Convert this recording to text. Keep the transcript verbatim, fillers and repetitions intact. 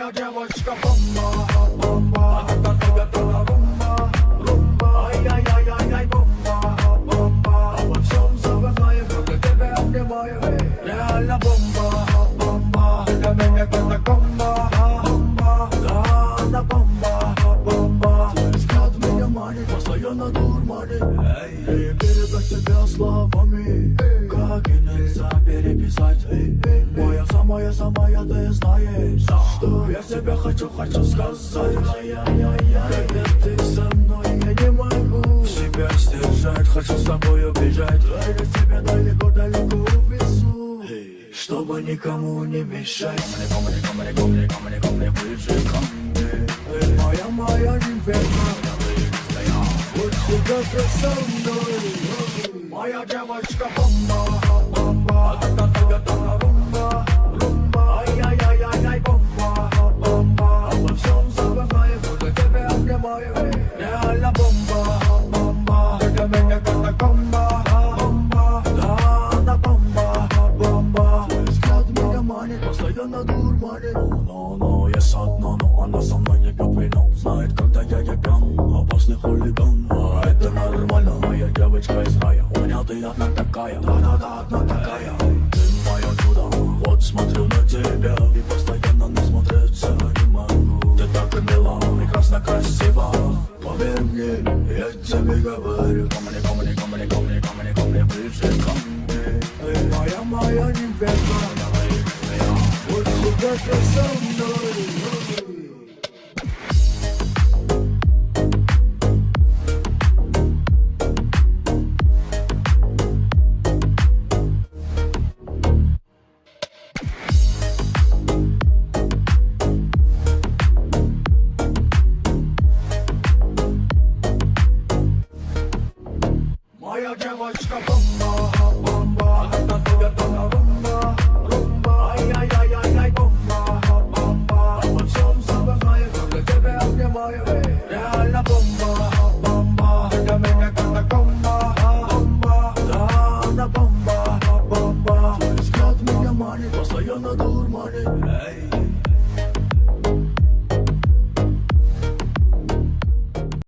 Моя девочка бомба, бомба. Она танцует на румба, румба. Ай-яй-яй-яй, бомба, бомба. А во всем забываю, когда тебя обнимаю. Реально бомба, бомба. Для меня это комбо, бомба. Да, она бомба, бомба. Твой взгляд меня манит, постоянно дурманит. И передать тебя словами, как и нельзя переписать. Моя самая, самая, ты знаешь, что я тебя хочу, хочу сказать. Когда ты со мной, я не могу себя сдержать. Хочу с тобой убежать, а я тебя далеко, далеко увезу, чтобы никому не мешать. Комни, комни, комни, комни, комни, ближе ко мне. Моя, моя невеста, вот всегда ты со мной. Моя девочка бомба, бомба. Она танцует на румба, румба. Ай-яй-яй-яй, бомба, бомба. А во всем забываю, когда тебя обнимаю. Реально бомба, бомба. Для меня это комбо, бомба. Да, она бомба, бомба. Твой взгляд меня манит, постоянно дурманит. Но-но, я одна, но она со мной не пьет вино. Знает, когда я я пьян, опасный хулиган. А это нормально, моя девочка из рая. У меня ты одна такая, да-да-да, одна такая. Ты мое чудо, вот смотрю на тебя и постоянно насмотреться не могу. Ты так мила, прекрасно, красиво. Поверь мне, я тебе говорю. Комни, комни, комни,